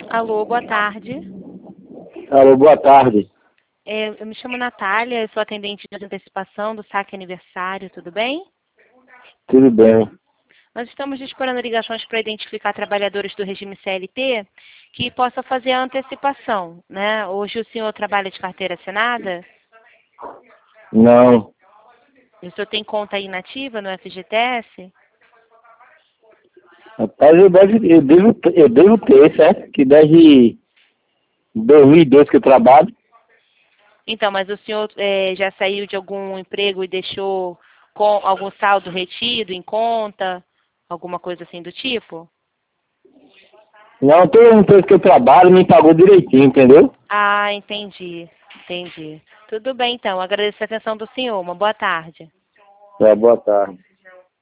Alô, boa tarde. Alô, boa tarde. Eu me chamo Natália, eu sou atendente de antecipação do saque aniversário, tudo bem? Tudo bem. Nós estamos disparando ligações para identificar trabalhadores do regime CLT que possam fazer a antecipação, né? Hoje o senhor trabalha de carteira assinada? Não. O senhor tem conta aí inativa no FGTS? Rapaz, eu devo ter, certo? Que desde 2002 que eu trabalho. Então, mas o senhor já saiu de algum emprego e deixou com algum saldo retido em conta? Alguma coisa assim do tipo? Não, toda empresa que eu trabalho me pagou direitinho, entendeu? Ah, entendi. Tudo bem, então. Agradeço a atenção do senhor. Uma boa tarde. Boa tarde.